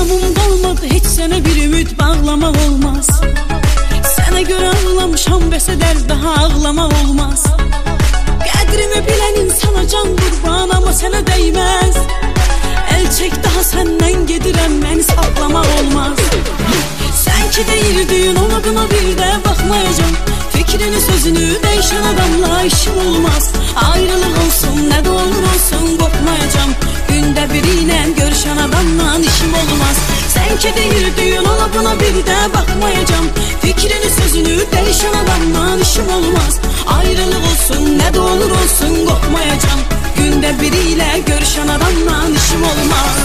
Umudum kalmadı, hiç sana bir ümit bağlamak olmaz. Sana göre ağlamışam, bəsə dərd daha ağlamak olmaz. Qədrimi bilən insana can qurban, ama sana değmez. El çek, daha senden gedirəm, məni saxlamaq olmaz. Sen ki deyirdin, ona buna bir də baxmayacam. Fikrini sözünü değişen adamla işim olmaz. Ayrılık olsun, ne de olur olsun, kopmayacam. Günde biriyle görüşen adamla işim olmaz. Sen ki deyirdin, ona buna bir də baxmayacam. Fikrini sözünü değişen adamla işim olmaz. Ayrılık olsun, ne de olur olsun, kopmayacam. Günde biriyle görüşen adamla işim olmaz.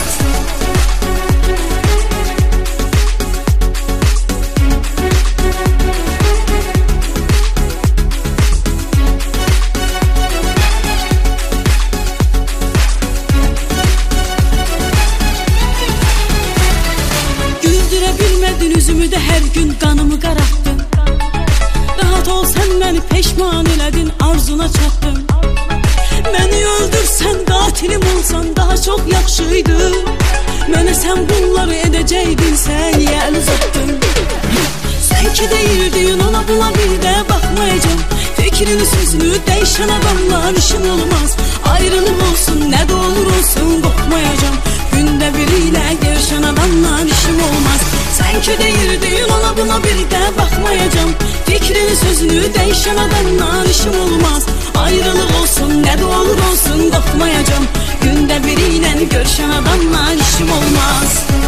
Güldürebilmedin üzümü de her gün kanımı kararttın. Rahat ol, sen beni peşman eledin, arzuna çatdın. Məni öldürsən, qatilim olsan daha çok yaxşıydı. Mənə sen bunları edəcəydin, sən niyə əl uzattın? Sen ki deyirdin, ona buna bir də baxmayacam. Fikrini sözünü değişen adamla işim olmaz. Ayrılık olsun, ne de olur olsun, kopmayacam. Günde biriyle görüşen adamla işim olmaz. Sen ki deyirdin, ona buna bir də baxmayacam. Fikrini sözünü değişen adamla işim olmaz. Ayrılık olsun, ne de olur olsun, kopmayacam. Günde biriyle görüşen adamla işim olmaz.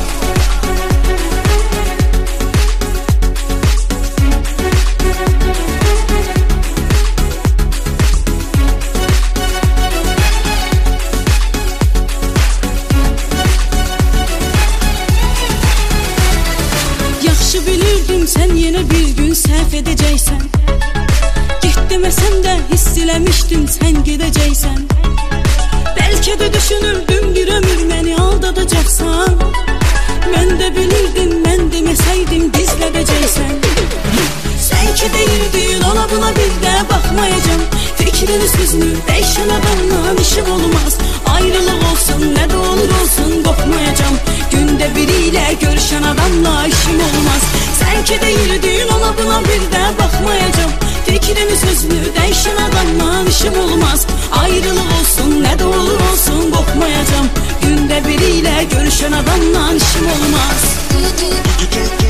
Yaxşı bilirdim, sen yine bir gün səhv edəcəksən. Git demesem de hiss eləmişdim, sen gedəcəksən. Belki de düşünürdüm, bir ömür məni aldadacaqsan. Mən də bilirdim, mən demeseydim gizlədəcəksən. Sen ki deyirdin, ona buna bir də baxmayacam. Fikrini sözünü değişen adamla işim olmaz. Ayrılık olsun, ne de olur olsun, kopmayacam. Günde biriyle görüşen adamla işim olmaz. Sen ki deyirdin, ona buna bir də baxmayacam. Fikrini sözünü değişen adamla işim olmaz. Ayrılık olsun, ne de olur olsun, kopmayacam. Günde biriyle görüşen adamla işim olmaz.